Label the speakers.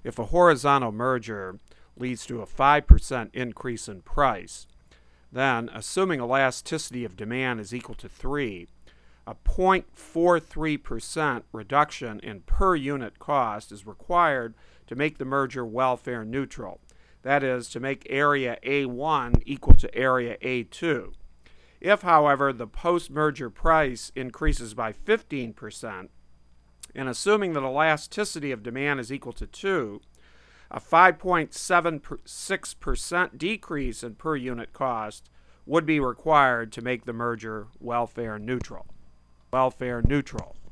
Speaker 1: If a horizontal merger leads to a 5% increase in price, then, assuming elasticity of demand is equal to 3, a 0.43% reduction in per unit cost is required to make the merger welfare neutral. That is, to make area A1 equal to area A2. If, however, the post-merger price increases by 15%, and assuming that elasticity of demand is equal to 2, a 5.76% decrease in per unit cost would be required to make the merger welfare neutral.